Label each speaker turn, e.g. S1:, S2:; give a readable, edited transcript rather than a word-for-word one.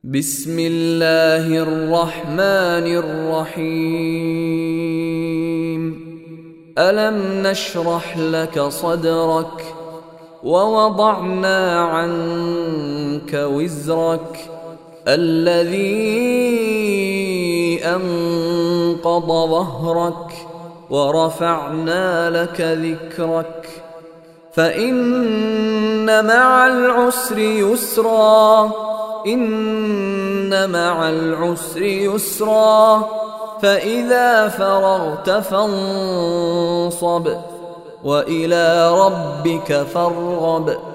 S1: بسم الله الرحمن الرحيم. ألم نشرح لك صدرك ووضعنا عنك وزرك الذي أنقض ظهرك ورفعنا لك ذكرك فإن مع العسر يسرا إن مع العسر يسرا فإذا فرغت فانصب وإلى ربك فارغب.